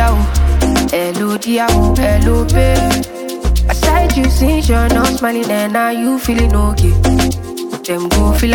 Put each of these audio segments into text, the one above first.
Diao, hello Diao, hello babe. Aside you since you're not smiling and now you feeling okay. Them go feel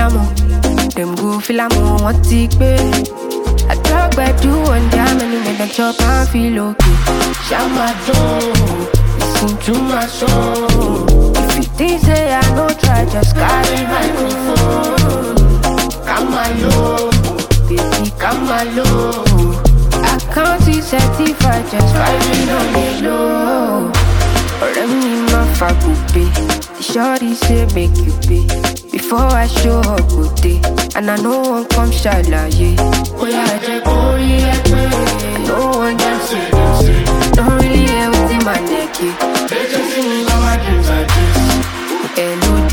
amo, what take babe. I talk about you one time and you make them chop and feel okay. Shama do, listen to my song. If you think say I no try, just carry microphone. Come alone, baby, come alone. I can't see certified, just vibing on the low. Let me my faculty. The shorty say make you pay before I show up good day. And I know one come shy like yeah. Oh yeah, I just go yeah. No one dancing. Don't really hear what's in my neck, yeah. They just see me on my dreams like this. Hello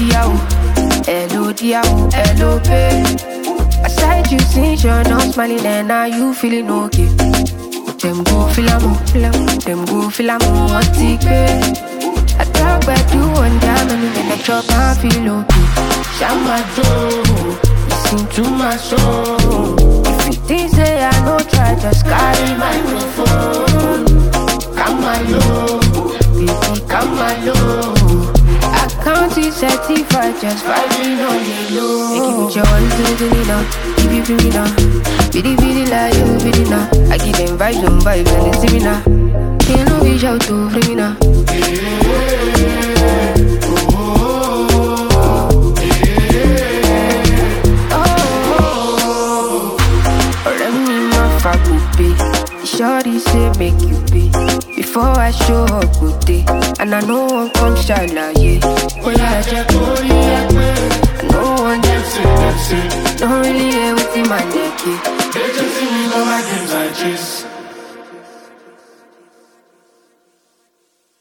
Diao, hello babe. Aside you since you're not smiling and now you feeling okay. Them go feel amo, what take babe. I talk about you one time and you make me chop and feel okay. Shama do, listen to my song. If you think say I no try, just carry microphone. Come alone, baby, come alone. I can't see certified, just vibing on the low. Make you put your hands to the now, keep you free now. Biddy like you, biddy now. I give them vibes on vibes and they see me now. They know we shout to free me now. Let me my faculty. The shorty say make you pay before I show up good day. And I know one come shy like yeah. Oh yeah, I just go yeah. I know one dancing. Don't really hear what's in my neck, yeah. They just see me on my dreams like this.